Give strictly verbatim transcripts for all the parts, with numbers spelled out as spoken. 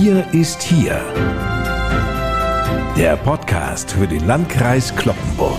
Wir ist hier. Der Podcast für den Landkreis Cloppenburg.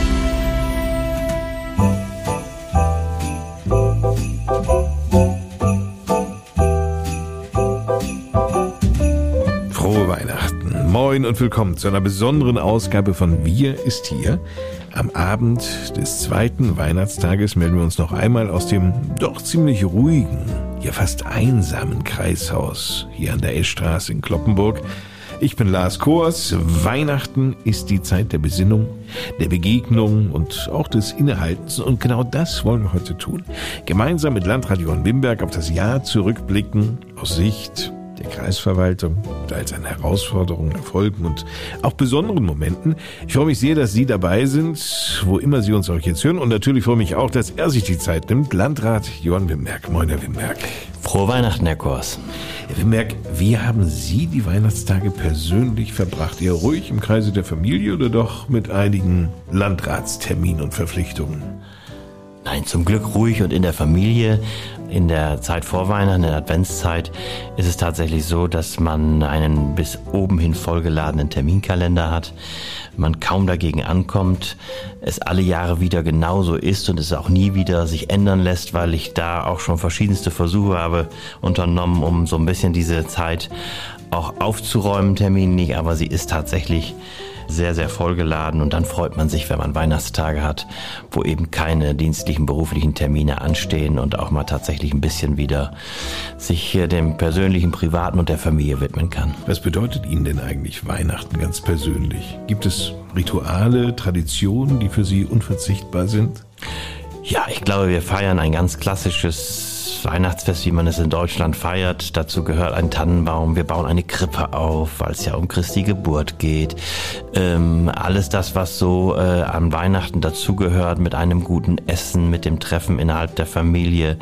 Frohe Weihnachten. Moin und willkommen zu einer besonderen Ausgabe von Wir ist hier. Am Abend des zweiten Weihnachtstages melden wir uns noch einmal aus dem doch ziemlich ruhigen, ja fast einsamen Kreishaus hier an der Eschstraße in Cloppenburg. Ich bin Lars Koers. Weihnachten ist die Zeit der Besinnung, der Begegnung und auch des Innehaltens. Und genau das wollen wir heute tun. Gemeinsam mit Landrat Johann Wimberg auf das Jahr zurückblicken, aus Sicht der Kreisverwaltung, mit all seinen Herausforderungen, Erfolgen und auch besonderen Momenten. Ich freue mich sehr, dass Sie dabei sind, wo immer Sie uns auch jetzt hören. Und natürlich freue ich mich auch, dass er sich die Zeit nimmt. Landrat Johann Wimberg. Moin, Herr Wimberg. Frohe Weihnachten, Herr Koers. Herr Wimberg, wie haben Sie die Weihnachtstage persönlich verbracht? Eher ruhig im Kreise der Familie oder doch mit einigen Landratsterminen und Verpflichtungen? Nein, zum Glück ruhig und in der Familie. In der Zeit vor Weihnachten, in der Adventszeit, ist es tatsächlich so, dass man einen bis oben hin vollgeladenen Terminkalender hat. Man kaum dagegen ankommt, es alle Jahre wieder genauso ist und es auch nie wieder sich ändern lässt, weil ich da auch schon verschiedenste Versuche habe unternommen, um so ein bisschen diese Zeit auch aufzuräumen, terminlich, aber sie ist tatsächlich sehr, sehr vollgeladen und dann freut man sich, wenn man Weihnachtstage hat, wo eben keine dienstlichen, beruflichen Termine anstehen und auch mal tatsächlich ein bisschen wieder sich dem persönlichen, privaten und der Familie widmen kann. Was bedeutet Ihnen denn eigentlich Weihnachten ganz persönlich? Gibt es Rituale, Traditionen, die für Sie unverzichtbar sind? Ja, ich glaube, wir feiern ein ganz klassisches Weihnachtsfest, wie man es in Deutschland feiert. Dazu gehört ein Tannenbaum. Wir bauen eine Krippe auf, weil es ja um Christi Geburt geht. Ähm, alles das, was so äh, an Weihnachten dazugehört, mit einem guten Essen, mit dem Treffen innerhalb der Familie.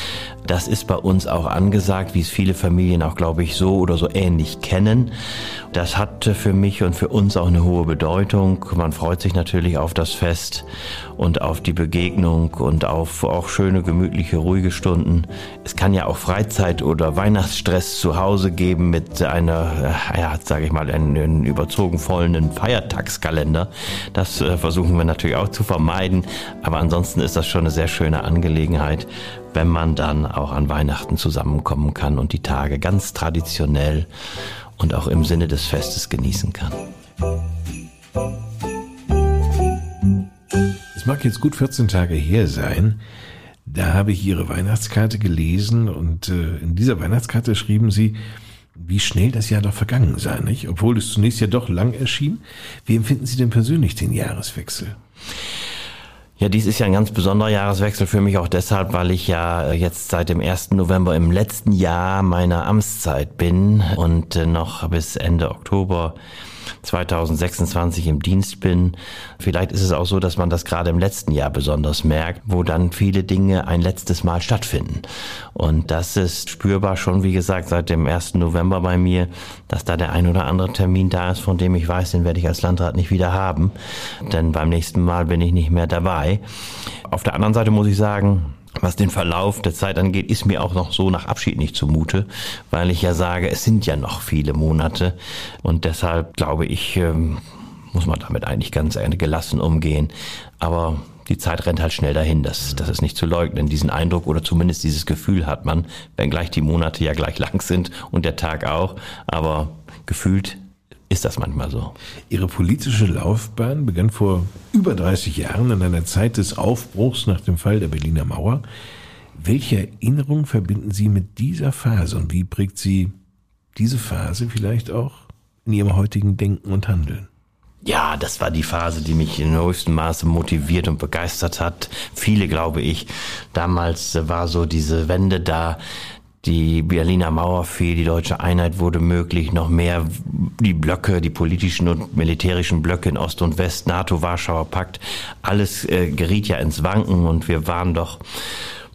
Das ist bei uns auch angesagt, wie es viele Familien auch, glaube ich, so oder so ähnlich kennen. Das hat für mich und für uns auch eine hohe Bedeutung. Man freut sich natürlich auf das Fest und auf die Begegnung und auf auch schöne, gemütliche, ruhige Stunden. Es kann ja auch Freizeit oder Weihnachtsstress zu Hause geben mit einer, ja, sage ich mal, einen, einen überzogen vollen Feiertagskalender. Das äh, versuchen wir natürlich auch zu vermeiden. Aber ansonsten ist das schon eine sehr schöne Angelegenheit, wenn man dann auch an Weihnachten zusammenkommen kann und die Tage ganz traditionell und auch im Sinne des Festes genießen kann. Es mag jetzt gut vierzehn Tage her sein, da habe ich Ihre Weihnachtskarte gelesen und äh, in dieser Weihnachtskarte schrieben Sie, wie schnell das Jahr doch vergangen sei, nicht? Obwohl es zunächst ja doch lang erschien. Wie empfinden Sie denn persönlich den Jahreswechsel? Ja, dies ist ja ein ganz besonderer Jahreswechsel für mich auch deshalb, weil ich ja jetzt seit dem ersten November im letzten Jahr meiner Amtszeit bin und noch bis Ende Oktober zweitausendsechsundzwanzig im Dienst bin. Vielleicht ist es auch so, dass man das gerade im letzten Jahr besonders merkt, wo dann viele Dinge ein letztes Mal stattfinden. Und das ist spürbar schon, wie gesagt, seit dem ersten November bei mir, dass da der ein oder andere Termin da ist, von dem ich weiß, den werde ich als Landrat nicht wieder haben. Denn beim nächsten Mal bin ich nicht mehr dabei. Auf der anderen Seite muss ich sagen, was den Verlauf der Zeit angeht, ist mir auch noch so nach Abschied nicht zumute, weil ich ja sage, es sind ja noch viele Monate und deshalb glaube ich, ähm, muss man damit eigentlich ganz gelassen umgehen. Aber die Zeit rennt halt schnell dahin, das, das ist nicht zu leugnen. Diesen Eindruck oder zumindest dieses Gefühl hat man, wenngleich die Monate ja gleich lang sind und der Tag auch, aber gefühlt ist das manchmal so. Ihre politische Laufbahn begann vor über dreißig Jahren in einer Zeit des Aufbruchs nach dem Fall der Berliner Mauer. Welche Erinnerung verbinden Sie mit dieser Phase und wie prägt Sie diese Phase vielleicht auch in Ihrem heutigen Denken und Handeln? Ja, das war die Phase, die mich in höchstem Maße motiviert und begeistert hat. Viele, glaube ich. Damals war so diese Wende da. Die Berliner Mauer fiel, die deutsche Einheit wurde möglich, noch mehr die Blöcke, die politischen und militärischen Blöcke in Ost und West, NATO, Warschauer Pakt, alles äh, geriet ja ins Wanken und wir waren doch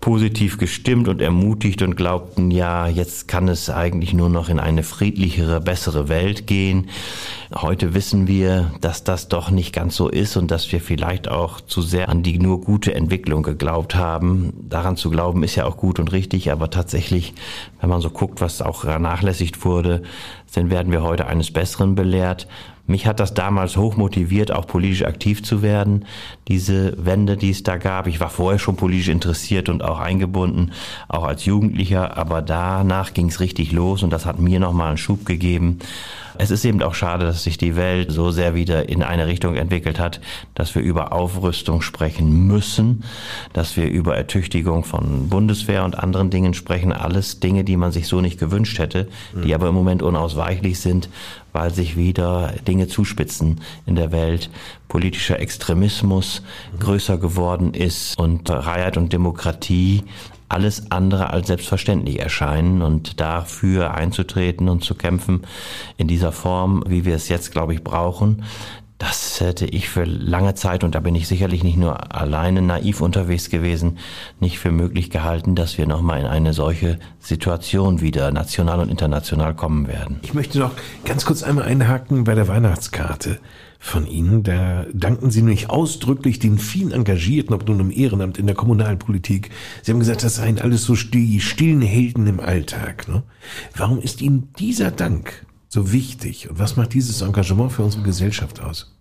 positiv gestimmt und ermutigt und glaubten, ja, jetzt kann es eigentlich nur noch in eine friedlichere, bessere Welt gehen. Heute wissen wir, dass das doch nicht ganz so ist und dass wir vielleicht auch zu sehr an die nur gute Entwicklung geglaubt haben. Daran zu glauben ist ja auch gut und richtig, aber tatsächlich, wenn man so guckt, was auch vernachlässigt wurde, dann werden wir heute eines Besseren belehrt. Mich hat das damals hoch motiviert, auch politisch aktiv zu werden, diese Wende, die es da gab. Ich war vorher schon politisch interessiert und auch eingebunden, auch als Jugendlicher, aber danach ging es richtig los und das hat mir nochmal einen Schub gegeben. Es ist eben auch schade, dass sich die Welt so sehr wieder in eine Richtung entwickelt hat, dass wir über Aufrüstung sprechen müssen, dass wir über Ertüchtigung von Bundeswehr und anderen Dingen sprechen. Alles Dinge, die man sich so nicht gewünscht hätte, die aber im Moment unausweichlich sind, weil sich wieder Dinge zuspitzen in der Welt. Politischer Extremismus größer geworden ist und Freiheit und Demokratie alles andere als selbstverständlich erscheinen und dafür einzutreten und zu kämpfen in dieser Form, wie wir es jetzt, glaube ich, brauchen. Das hätte ich für lange Zeit, und da bin ich sicherlich nicht nur alleine naiv unterwegs gewesen, nicht für möglich gehalten, dass wir nochmal in eine solche Situation wieder national und international kommen werden. Ich möchte noch ganz kurz einmal einhaken bei der Weihnachtskarte von Ihnen. Da danken Sie nämlich ausdrücklich den vielen Engagierten, ob nun im Ehrenamt, in der Kommunalpolitik. Sie haben gesagt, das seien alles so die stillen Helden im Alltag. Ne? Warum ist Ihnen dieser Dank so wichtig? Und was macht dieses Engagement für unsere Gesellschaft aus?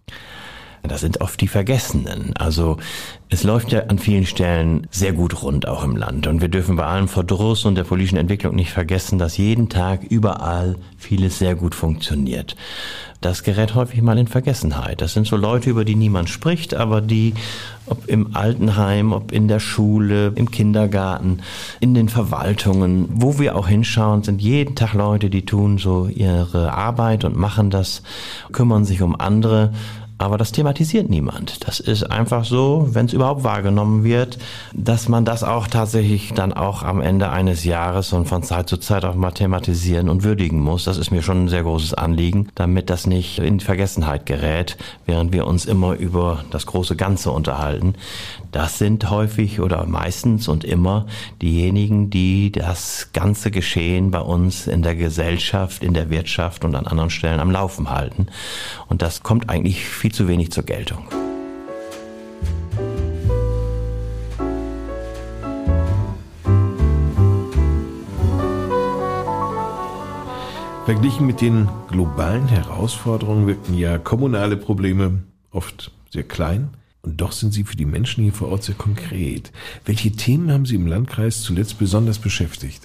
Das sind oft die Vergessenen. Also es läuft ja an vielen Stellen sehr gut rund, auch im Land. Und wir dürfen bei allem Verdruss und der politischen Entwicklung nicht vergessen, dass jeden Tag überall vieles sehr gut funktioniert. Das gerät häufig mal in Vergessenheit. Das sind so Leute, über die niemand spricht, aber die, ob im Altenheim, ob in der Schule, im Kindergarten, in den Verwaltungen, wo wir auch hinschauen, sind jeden Tag Leute, die tun so ihre Arbeit und machen das, kümmern sich um andere. Aber das thematisiert niemand. Das ist einfach so, wenn es überhaupt wahrgenommen wird, dass man das auch tatsächlich dann auch am Ende eines Jahres und von Zeit zu Zeit auch mal thematisieren und würdigen muss. Das ist mir schon ein sehr großes Anliegen, damit das nicht in Vergessenheit gerät, während wir uns immer über das große Ganze unterhalten. Das sind häufig oder meistens und immer diejenigen, die das ganze Geschehen bei uns in der Gesellschaft, in der Wirtschaft und an anderen Stellen am Laufen halten. Und das kommt eigentlich viel zu wenig zur Geltung. Verglichen mit den globalen Herausforderungen wirken ja kommunale Probleme oft sehr klein. Und doch sind sie für die Menschen hier vor Ort sehr konkret. Welche Themen haben Sie im Landkreis zuletzt besonders beschäftigt?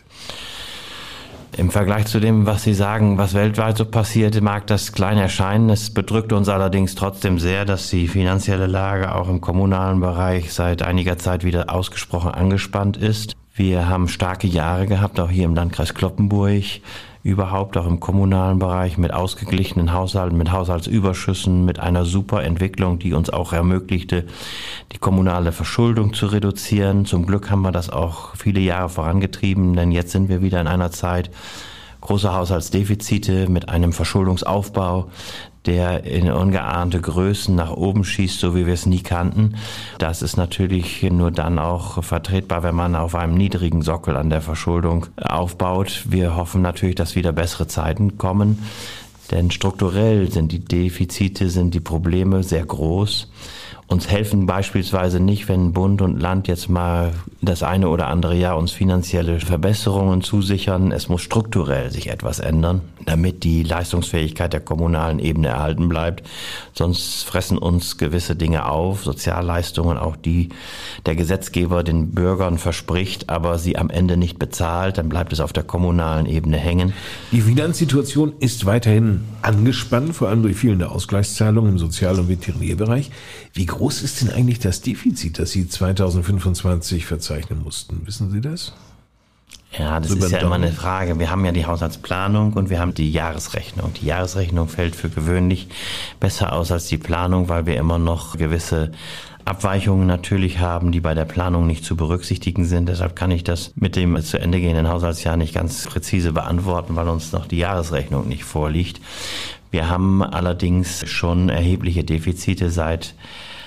Im Vergleich zu dem, was Sie sagen, was weltweit so passiert, mag das klein erscheinen. Es bedrückt uns allerdings trotzdem sehr, dass die finanzielle Lage auch im kommunalen Bereich seit einiger Zeit wieder ausgesprochen angespannt ist. Wir haben starke Jahre gehabt, auch hier im Landkreis Cloppenburg, überhaupt auch im kommunalen Bereich mit ausgeglichenen Haushalten, mit Haushaltsüberschüssen, mit einer super Entwicklung, die uns auch ermöglichte, die kommunale Verschuldung zu reduzieren. Zum Glück haben wir das auch viele Jahre vorangetrieben, denn jetzt sind wir wieder in einer Zeit großer Haushaltsdefizite mit einem Verschuldungsaufbau, der in ungeahnte Größen nach oben schießt, so wie wir es nie kannten. Das ist natürlich nur dann auch vertretbar, wenn man auf einem niedrigen Sockel an der Verschuldung aufbaut. Wir hoffen natürlich, dass wieder bessere Zeiten kommen, denn strukturell sind die Defizite, sind die Probleme sehr groß. Uns helfen beispielsweise nicht, wenn Bund und Land jetzt mal das eine oder andere Jahr uns finanzielle Verbesserungen zusichern. Es muss strukturell sich etwas ändern, damit die Leistungsfähigkeit der kommunalen Ebene erhalten bleibt. Sonst fressen uns gewisse Dinge auf, Sozialleistungen, auch die der Gesetzgeber den Bürgern verspricht, aber sie am Ende nicht bezahlt. Dann bleibt es auf der kommunalen Ebene hängen. Die Finanzsituation ist weiterhin angespannt, vor allem durch fehlende Ausgleichszahlungen im Sozial- und Veterinärbereich. Wie groß ist denn eigentlich das Defizit, das Sie zweitausendfünfundzwanzig verzeichnen mussten? Wissen Sie das? Ja, das ist ja immer eine Frage. Wir haben ja die Haushaltsplanung und wir haben die Jahresrechnung. Die Jahresrechnung fällt für gewöhnlich besser aus als die Planung, weil wir immer noch gewisse Abweichungen natürlich haben, die bei der Planung nicht zu berücksichtigen sind. Deshalb kann ich das mit dem zu Ende gehenden Haushaltsjahr nicht ganz präzise beantworten, weil uns noch die Jahresrechnung nicht vorliegt. Wir haben allerdings schon erhebliche Defizite seit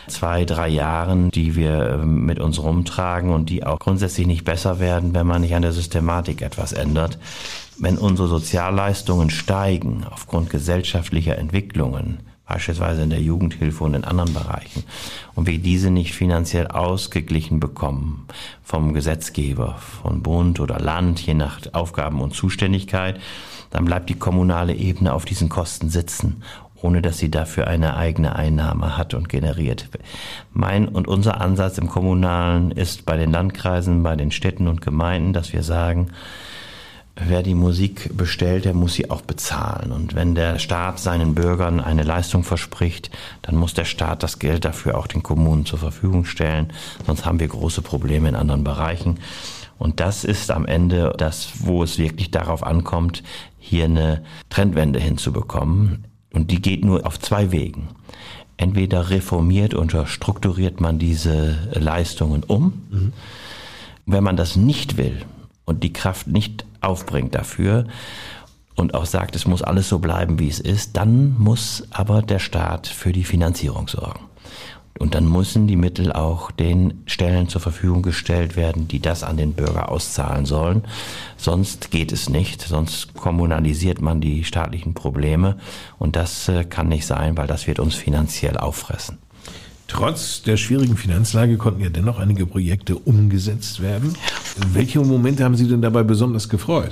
zwei, drei Jahren, die wir mit uns rumtragen und die auch grundsätzlich nicht besser werden, wenn man nicht an der Systematik etwas ändert. Wenn unsere Sozialleistungen steigen aufgrund gesellschaftlicher Entwicklungen, beispielsweise in der Jugendhilfe und in anderen Bereichen, und wir diese nicht finanziell ausgeglichen bekommen vom Gesetzgeber, von Bund oder Land, je nach Aufgaben und Zuständigkeit, dann bleibt die kommunale Ebene auf diesen Kosten sitzen, ohne dass sie dafür eine eigene Einnahme hat und generiert. Mein und unser Ansatz im Kommunalen ist bei den Landkreisen, bei den Städten und Gemeinden, dass wir sagen, wer die Musik bestellt, der muss sie auch bezahlen. Und wenn der Staat seinen Bürgern eine Leistung verspricht, dann muss der Staat das Geld dafür auch den Kommunen zur Verfügung stellen. Sonst haben wir große Probleme in anderen Bereichen. Und das ist am Ende das, wo es wirklich darauf ankommt, hier eine Trendwende hinzubekommen. Und die geht nur auf zwei Wegen. Entweder reformiert oder strukturiert man diese Leistungen um. Mhm. Wenn man das nicht will und die Kraft nicht aufbringt dafür und auch sagt, es muss alles so bleiben, wie es ist, dann muss aber der Staat für die Finanzierung sorgen. Und dann müssen die Mittel auch den Stellen zur Verfügung gestellt werden, die das an den Bürger auszahlen sollen. Sonst geht es nicht, sonst kommunalisiert man die staatlichen Probleme und das kann nicht sein, weil das wird uns finanziell auffressen. Trotz der schwierigen Finanzlage konnten ja dennoch einige Projekte umgesetzt werden. Welche Momente haben Sie denn dabei besonders gefreut?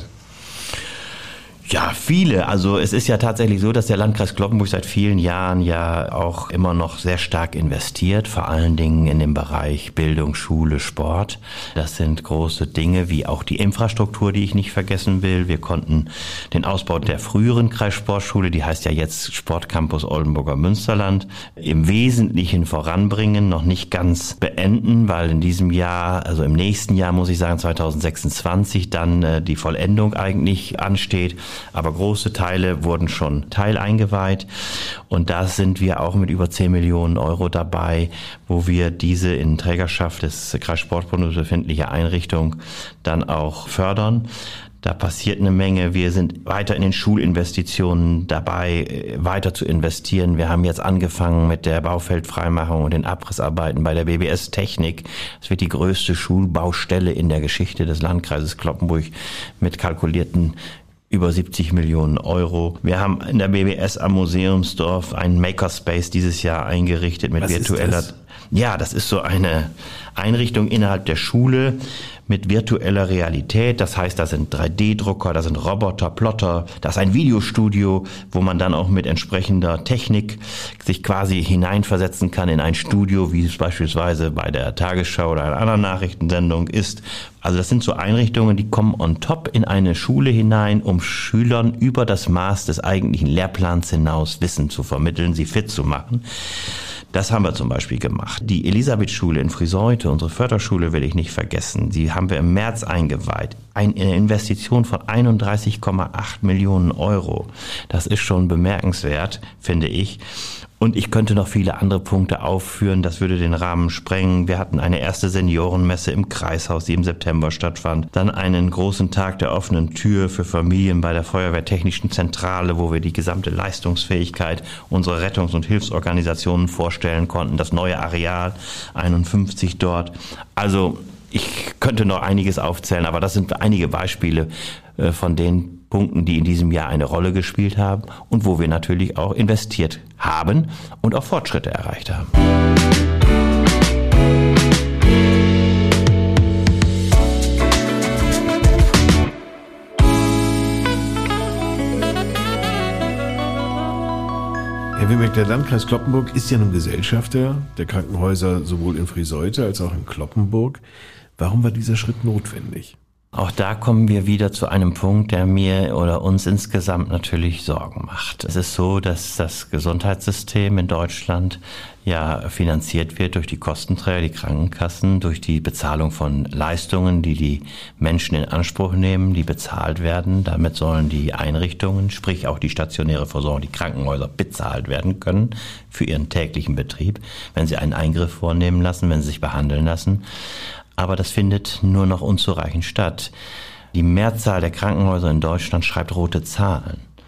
Ja, viele. Also es ist ja tatsächlich so, dass der Landkreis Cloppenburg seit vielen Jahren ja auch immer noch sehr stark investiert, vor allen Dingen in dem Bereich Bildung, Schule, Sport. Das sind große Dinge, wie auch die Infrastruktur, die ich nicht vergessen will. Wir konnten den Ausbau der früheren Kreissportschule, die heißt ja jetzt Sportcampus Oldenburger Münsterland, im Wesentlichen voranbringen, noch nicht ganz beenden, weil in diesem Jahr, also im nächsten Jahr muss ich sagen, zwanzig sechsundzwanzig, dann äh, die Vollendung eigentlich ansteht. Aber große Teile wurden schon teileingeweiht und da sind wir auch mit über zehn Millionen Euro dabei, wo wir diese in Trägerschaft des Kreissportbundes befindliche Einrichtung dann auch fördern. Da passiert eine Menge. Wir sind weiter in den Schulinvestitionen dabei, weiter zu investieren. Wir haben jetzt angefangen mit der Baufeldfreimachung und den Abrissarbeiten bei der B B S Technik. Es wird die größte Schulbaustelle in der Geschichte des Landkreises Cloppenburg mit kalkulierten über siebzig Millionen Euro. Wir haben in der B B S am Museumsdorf einen Makerspace dieses Jahr eingerichtet mit Was virtueller... ist das? Ja, das ist so eine Einrichtung innerhalb der Schule mit virtueller Realität. Das heißt, da sind drei D Drucker, da sind Roboter, Plotter, da ist ein Videostudio, wo man dann auch mit entsprechender Technik sich quasi hineinversetzen kann in ein Studio, wie es beispielsweise bei der Tagesschau oder einer anderen Nachrichtensendung ist. Also das sind so Einrichtungen, die kommen on top in eine Schule hinein, um Schülern über das Maß des eigentlichen Lehrplans hinaus Wissen zu vermitteln, sie fit zu machen. Das haben wir zum Beispiel gemacht. Die Elisabeth-Schule in Friseute, unsere Förderschule, will ich nicht vergessen. Die haben wir im März eingeweiht. Eine Investition von einunddreißig Komma acht Millionen Euro. Das ist schon bemerkenswert, finde ich. Und ich könnte noch viele andere Punkte aufführen, das würde den Rahmen sprengen. Wir hatten eine erste Seniorenmesse im Kreishaus, die im September stattfand. Dann einen großen Tag der offenen Tür für Familien bei der Feuerwehrtechnischen Zentrale, wo wir die gesamte Leistungsfähigkeit unserer Rettungs- und Hilfsorganisationen vorstellen konnten. Das neue Areal einundfünfzig dort. Also ich könnte noch einiges aufzählen, aber das sind einige Beispiele von den Punkten, die in diesem Jahr eine Rolle gespielt haben und wo wir natürlich auch investiert haben und auch Fortschritte erreicht haben. Herr Wimmeck, der Landkreis Cloppenburg ist ja nun Gesellschafter der Krankenhäuser sowohl in Friseute als auch in Cloppenburg. Warum war dieser Schritt notwendig? Auch da kommen wir wieder zu einem Punkt, der mir oder uns insgesamt natürlich Sorgen macht. Es ist so, dass das Gesundheitssystem in Deutschland ja finanziert wird durch die Kostenträger, die Krankenkassen, durch die Bezahlung von Leistungen, die die Menschen in Anspruch nehmen, die bezahlt werden. Damit sollen die Einrichtungen, sprich auch die stationäre Versorgung, die Krankenhäuser bezahlt werden können für ihren täglichen Betrieb, wenn sie einen Eingriff vornehmen lassen, wenn sie sich behandeln lassen. Aber das findet nur noch unzureichend statt. Die Mehrzahl der Krankenhäuser in Deutschland schreibt rote Zahlen.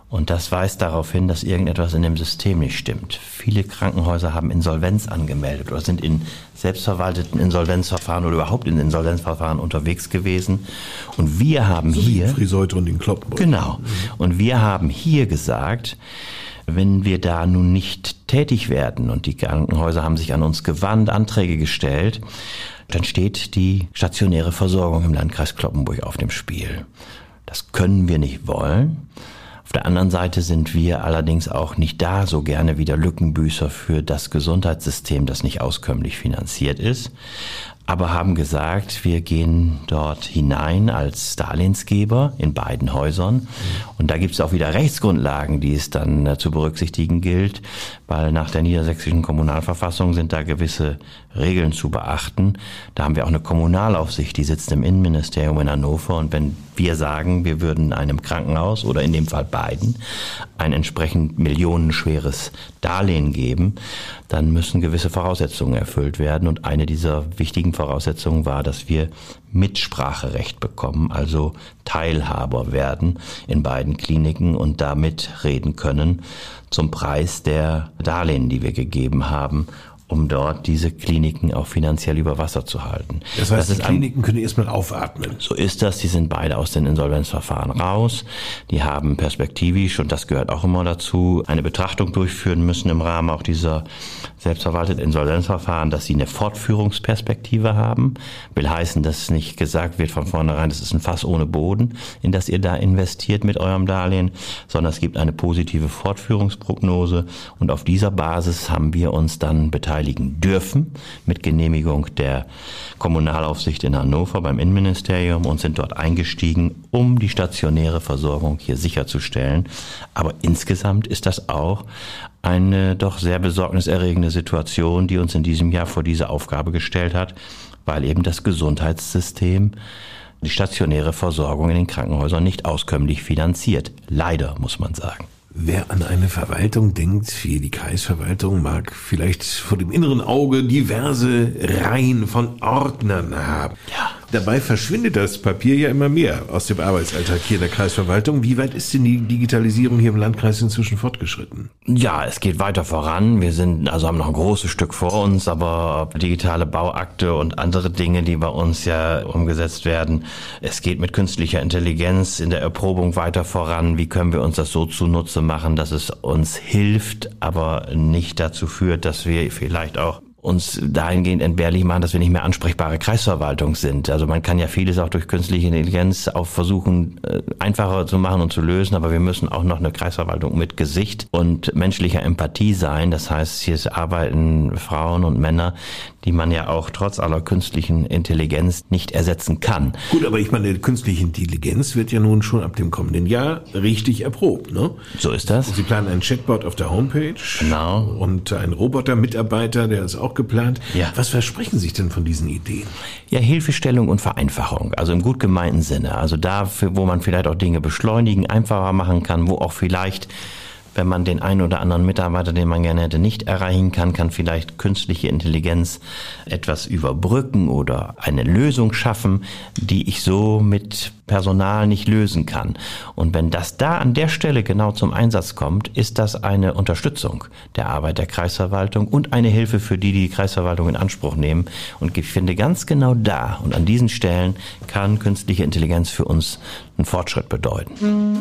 Und das weist darauf hin, dass irgendetwas in dem System nicht stimmt. Viele Krankenhäuser haben Insolvenz angemeldet oder sind in selbstverwalteten Insolvenzverfahren oder überhaupt in Insolvenzverfahren unterwegs gewesen. Und wir haben so hier... Wie Friseute und den Kloppenburg. Genau. Und wir haben hier gesagt, wenn wir da nun nicht tätig werden und die Krankenhäuser haben sich an uns gewandt, Anträge gestellt, dann steht die stationäre Versorgung im Landkreis Cloppenburg auf dem Spiel. Das können wir nicht wollen. Auf der anderen Seite sind wir allerdings auch nicht da so gerne wieder Lückenbüßer für das Gesundheitssystem, das nicht auskömmlich finanziert ist, aber haben gesagt, wir gehen dort hinein als Darlehensgeber in beiden Häusern. Und da gibt es auch wieder Rechtsgrundlagen, die es dann äh, zu berücksichtigen gilt, weil nach der niedersächsischen Kommunalverfassung sind da gewisse Regeln zu beachten. Da haben wir auch eine Kommunalaufsicht, die sitzt im Innenministerium in Hannover. Und wenn wir sagen, wir würden einem Krankenhaus oder in dem Fall beiden ein entsprechend millionenschweres Darlehen geben, dann müssen gewisse Voraussetzungen erfüllt werden. Und eine dieser wichtigen Voraussetzungen war, dass wir Mitspracherecht bekommen, also Teilhaber werden in beiden Kliniken und damit reden können zum Preis der Darlehen, die wir gegeben haben, um dort diese Kliniken auch finanziell über Wasser zu halten. Das heißt, das die Kliniken können erstmal aufatmen. So ist das. Die sind beide aus den Insolvenzverfahren raus. Die haben perspektivisch, und das gehört auch immer dazu, eine Betrachtung durchführen müssen im Rahmen auch dieser selbstverwalteten Insolvenzverfahren, dass sie eine Fortführungsperspektive haben. Will heißen, dass nicht gesagt wird von vornherein, das ist ein Fass ohne Boden, in das ihr da investiert mit eurem Darlehen, sondern es gibt eine positive Fortführungsprognose. Und auf dieser Basis haben wir uns dann beteiligt dürfen mit Genehmigung der Kommunalaufsicht in Hannover beim Innenministerium und sind dort eingestiegen, um die stationäre Versorgung hier sicherzustellen. Aber insgesamt ist das auch eine doch sehr besorgniserregende Situation, die uns in diesem Jahr vor diese Aufgabe gestellt hat, weil eben das Gesundheitssystem die stationäre Versorgung in den Krankenhäusern nicht auskömmlich finanziert. Leider, muss man sagen. Wer an eine Verwaltung denkt, wie die Kreisverwaltung, mag vielleicht vor dem inneren Auge diverse Reihen von Ordnern haben. Ja. Dabei verschwindet das Papier ja immer mehr aus dem Arbeitsalltag hier der Kreisverwaltung. Wie weit ist denn die Digitalisierung hier im Landkreis inzwischen fortgeschritten? Ja, es geht weiter voran. Wir sind, also haben noch ein großes Stück vor uns, aber digitale Bauakte und andere Dinge, die bei uns ja umgesetzt werden. Es geht mit künstlicher Intelligenz in der Erprobung weiter voran. Wie können wir uns das so zunutze machen, dass es uns hilft, aber nicht dazu führt, dass wir vielleicht auch uns dahingehend entbehrlich machen, dass wir nicht mehr ansprechbare Kreisverwaltung sind. Also man kann ja vieles auch durch künstliche Intelligenz auch versuchen, einfacher zu machen und zu lösen, aber wir müssen auch noch eine Kreisverwaltung mit Gesicht und menschlicher Empathie sein. Das heißt, hier arbeiten Frauen und Männer, die man ja auch trotz aller künstlichen Intelligenz nicht ersetzen kann. Gut, aber ich meine, künstliche Intelligenz wird ja nun schon ab dem kommenden Jahr richtig erprobt, ne? So ist das. Sie planen einen Chatbot auf der Homepage. Genau. Und einen Roboter-Mitarbeiter, der ist auch geplant. Ja. Was versprechen sich denn von diesen Ideen? Ja, Hilfestellung und Vereinfachung, also im gut gemeinten Sinne. Also dafür, wo man vielleicht auch Dinge beschleunigen, einfacher machen kann, wo auch vielleicht, wenn man den einen oder anderen Mitarbeiter, den man gerne hätte, nicht erreichen kann, kann vielleicht künstliche Intelligenz etwas überbrücken oder eine Lösung schaffen, die ich so mit Personal nicht lösen kann. Und wenn das da an der Stelle genau zum Einsatz kommt, ist das eine Unterstützung der Arbeit der Kreisverwaltung und eine Hilfe für die, die die Kreisverwaltung in Anspruch nehmen. Und ich finde, ganz genau da und an diesen Stellen kann künstliche Intelligenz für uns einen Fortschritt bedeuten.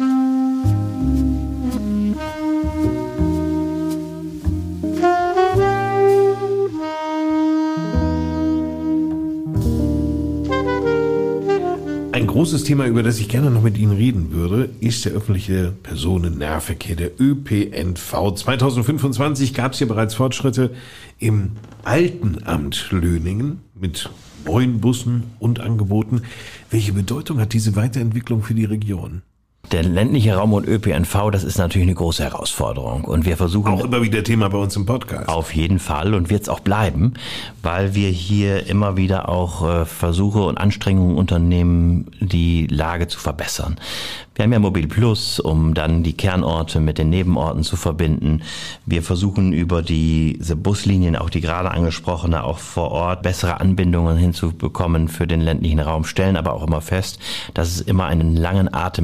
Ein großes Thema, über das ich gerne noch mit Ihnen reden würde, ist der öffentliche Personennahverkehr, der Ö P N V. zwanzig fünfundzwanzig gab es hier bereits Fortschritte im alten Amt Löningen mit neuen Bussen und Angeboten. Welche Bedeutung hat diese Weiterentwicklung für die Region? Der ländliche Raum und Ö P N V, das ist natürlich eine große Herausforderung. Und wir versuchen... Auch immer wieder Thema bei uns im Podcast. Auf jeden Fall und wird es auch bleiben, weil wir hier immer wieder auch äh, Versuche und Anstrengungen unternehmen, die Lage zu verbessern. Wir haben ja Mobil Plus, um dann die Kernorte mit den Nebenorten zu verbinden. Wir versuchen über diese Buslinien, auch die gerade angesprochene, auch vor Ort bessere Anbindungen hinzubekommen für den ländlichen Raum, stellen aber auch immer fest, dass es immer einen langen Atem erfordert,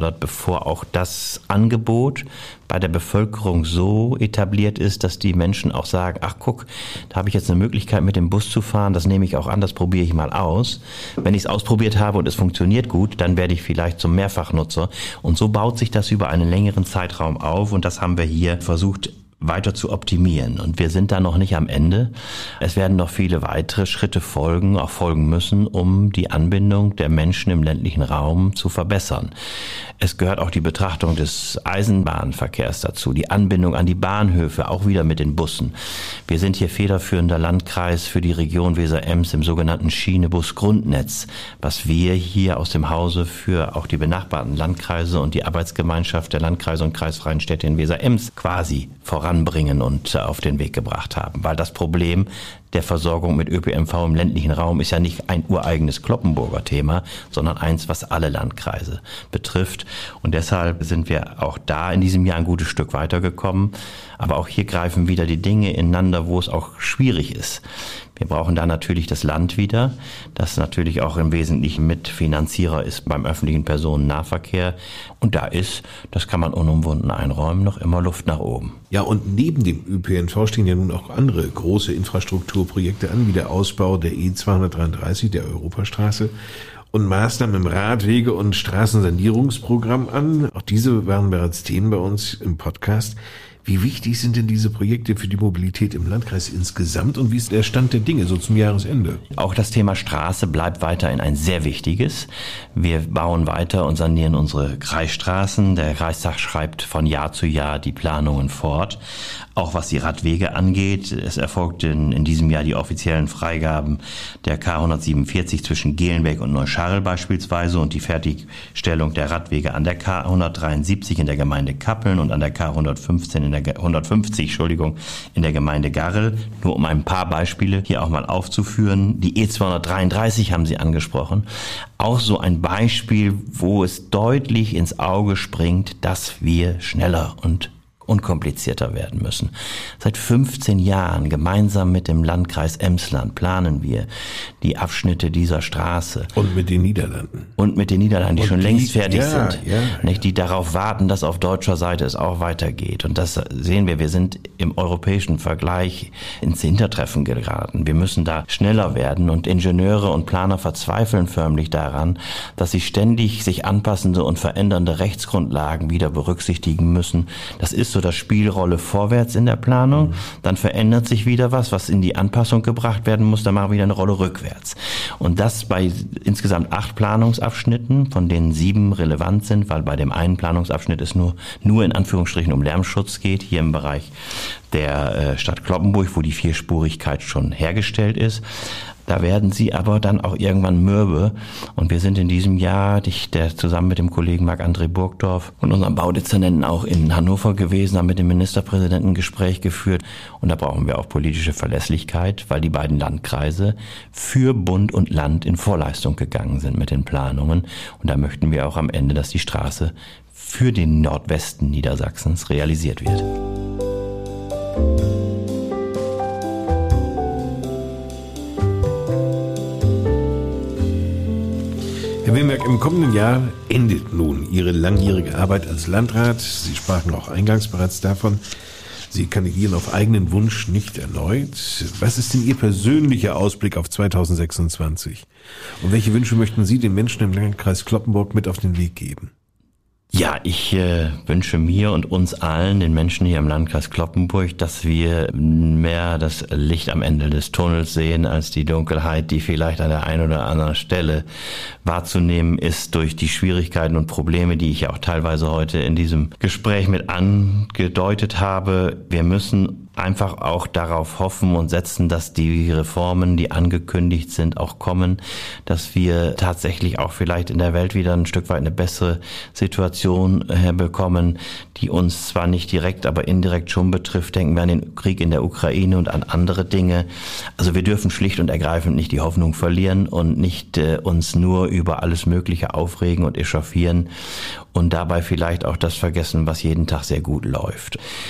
gefordert, bevor auch das Angebot bei der Bevölkerung so etabliert ist, dass die Menschen auch sagen, ach guck, da habe ich jetzt eine Möglichkeit mit dem Bus zu fahren, das nehme ich auch an, das probiere ich mal aus. Wenn ich es ausprobiert habe und es funktioniert gut, dann werde ich vielleicht zum Mehrfachnutzer. Und so baut sich das über einen längeren Zeitraum auf und das haben wir hier versucht weiter zu optimieren. Und wir sind da noch nicht am Ende. Es werden noch viele weitere Schritte folgen, auch folgen müssen, um die Anbindung der Menschen im ländlichen Raum zu verbessern. Es gehört auch die Betrachtung des Eisenbahnverkehrs dazu, die Anbindung an die Bahnhöfe, auch wieder mit den Bussen. Wir sind hier federführender Landkreis für die Region Weser-Ems im sogenannten Schienebus-Grundnetz, was wir hier aus dem Hause für auch die benachbarten Landkreise und die Arbeitsgemeinschaft der Landkreise und kreisfreien Städte in Weser-Ems quasi voranbringen und auf den Weg gebracht haben. Weil das Problem der Versorgung mit Ö P N V im ländlichen Raum ist ja nicht ein ureigenes Cloppenburger Thema, sondern eins, was alle Landkreise betrifft. Und deshalb sind wir auch da in diesem Jahr ein gutes Stück weitergekommen. Aber auch hier greifen wieder die Dinge ineinander, wo es auch schwierig ist. Wir brauchen da natürlich das Land wieder, das natürlich auch im Wesentlichen Mitfinanzierer ist beim öffentlichen Personennahverkehr. Und da ist, das kann man unumwunden einräumen, noch immer Luft nach oben. Ja, und neben dem Ö P N V stehen ja nun auch andere große Infrastrukturprojekte an, wie der Ausbau der E zweihundertdreiunddreißig, der Europastraße, und Maßnahmen im Radwege- und Straßensanierungsprogramm an. Auch diese waren bereits Themen bei uns im Podcast. Wie wichtig sind denn diese Projekte für die Mobilität im Landkreis insgesamt und wie ist der Stand der Dinge so zum Jahresende? Auch das Thema Straße bleibt weiterhin ein sehr wichtiges. Wir bauen weiter und sanieren unsere Kreisstraßen. Der Kreistag schreibt von Jahr zu Jahr die Planungen fort. Auch was die Radwege angeht, es erfolgt in, in diesem Jahr die offiziellen Freigaben der K hundertsiebenundvierzig zwischen Gelenbeck und Neuscharl beispielsweise und die Fertigstellung der Radwege an der K hundertdreiundsiebzig in der Gemeinde Kappeln und an der K hundertfünfzehn in der hundertfünfzig, Entschuldigung, in der Gemeinde Garrel. Nur um ein paar Beispiele hier auch mal aufzuführen. Die E zweihundertdreiunddreißig haben Sie angesprochen. Auch so ein Beispiel, wo es deutlich ins Auge springt, dass wir schneller und unkomplizierter werden müssen. Seit fünfzehn Jahren gemeinsam mit dem Landkreis Emsland planen wir die Abschnitte dieser Straße. Und mit den Niederlanden. Und mit den Niederlanden, die und schon die, längst fertig ja, sind. Ja, nicht, die darauf warten, dass auf deutscher Seite es auch weitergeht. Und das sehen wir. Wir sind im europäischen Vergleich ins Hintertreffen geraten. Wir müssen da schneller werden. Und Ingenieure und Planer verzweifeln förmlich daran, dass sie ständig sich anpassende und verändernde Rechtsgrundlagen wieder berücksichtigen müssen. Das ist so das Spielrolle vorwärts in der Planung, mhm. Dann verändert sich wieder was, was in die Anpassung gebracht werden muss, dann machen wir wieder eine Rolle rückwärts. Und das bei insgesamt acht Planungsabschnitten, von denen sieben relevant sind, weil bei dem einen Planungsabschnitt es nur, nur in Anführungsstrichen um Lärmschutz geht, hier im Bereich der Stadt Cloppenburg, wo die Vierspurigkeit schon hergestellt ist. Da werden sie aber dann auch irgendwann mürbe. Und wir sind in diesem Jahr, ich, der zusammen mit dem Kollegen Marc-André Burgdorf und unserem Baudezernenten auch in Hannover gewesen, haben mit dem Ministerpräsidenten ein Gespräch geführt. Und da brauchen wir auch politische Verlässlichkeit, weil die beiden Landkreise für Bund und Land in Vorleistung gegangen sind mit den Planungen. Und da möchten wir auch am Ende, dass die Straße für den Nordwesten Niedersachsens realisiert wird. Herr Wilmerk, im kommenden Jahr endet nun Ihre langjährige Arbeit als Landrat. Sie sprachen auch eingangs bereits davon, Sie kandidieren auf eigenen Wunsch nicht erneut. Was ist denn Ihr persönlicher Ausblick auf zweitausendsechsundzwanzig? Und welche Wünsche möchten Sie den Menschen im Landkreis Cloppenburg mit auf den Weg geben? Ja, ich äh, wünsche mir und uns allen, den Menschen hier im Landkreis Cloppenburg, dass wir mehr das Licht am Ende des Tunnels sehen, als die Dunkelheit, die vielleicht an der einen oder anderen Stelle wahrzunehmen ist durch die Schwierigkeiten und Probleme, die ich ja auch teilweise heute in diesem Gespräch mit angedeutet habe. Wir müssen einfach auch darauf hoffen und setzen, dass die Reformen, die angekündigt sind, auch kommen, dass wir tatsächlich auch vielleicht in der Welt wieder ein Stück weit eine bessere Situation herbekommen, die uns zwar nicht direkt, aber indirekt schon betrifft. Denken wir an den Krieg in der Ukraine und an andere Dinge. Also wir dürfen schlicht und ergreifend nicht die Hoffnung verlieren und nicht äh, uns nur über alles Mögliche aufregen und echauffieren und dabei vielleicht auch das vergessen, was jeden Tag sehr gut läuft.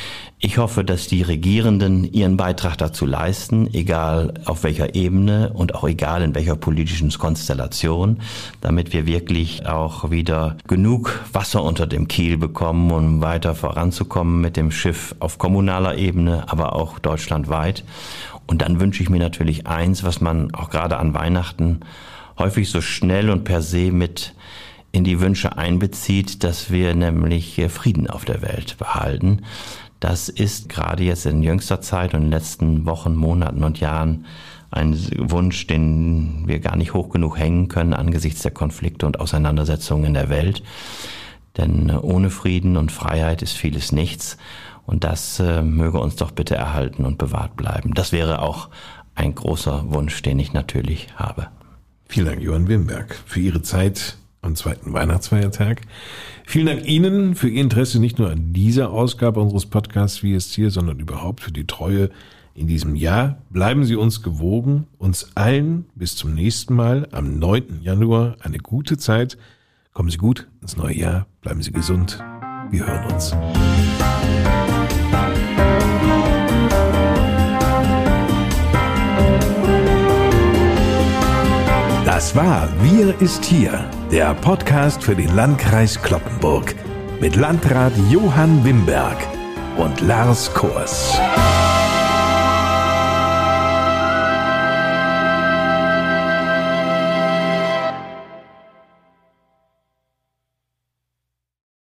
Ich hoffe, dass die Regierenden ihren Beitrag dazu leisten, egal auf welcher Ebene und auch egal in welcher politischen Konstellation, damit wir wirklich auch wieder genug Wasser unter dem Kiel bekommen, um weiter voranzukommen mit dem Schiff auf kommunaler Ebene, aber auch deutschlandweit. Und dann wünsche ich mir natürlich eins, was man auch gerade an Weihnachten häufig so schnell und per se mit in die Wünsche einbezieht, dass wir nämlich Frieden auf der Welt behalten. Das ist gerade jetzt in jüngster Zeit und in den letzten Wochen, Monaten und Jahren ein Wunsch, den wir gar nicht hoch genug hängen können angesichts der Konflikte und Auseinandersetzungen in der Welt. Denn ohne Frieden und Freiheit ist vieles nichts. Und das äh, möge uns doch bitte erhalten und bewahrt bleiben. Das wäre auch ein großer Wunsch, den ich natürlich habe. Vielen Dank, Johann Wimberg, für Ihre Zeit am zweiten Weihnachtsfeiertag. Vielen Dank Ihnen für Ihr Interesse nicht nur an dieser Ausgabe unseres Podcasts Wie ist hier, sondern überhaupt für die Treue in diesem Jahr. Bleiben Sie uns gewogen. Uns allen bis zum nächsten Mal am neunten Januar eine gute Zeit. Kommen Sie gut ins neue Jahr. Bleiben Sie gesund. Wir hören uns. Das war Wir ist hier, der Podcast für den Landkreis Cloppenburg mit Landrat Johann Wimberg und Lars Kors.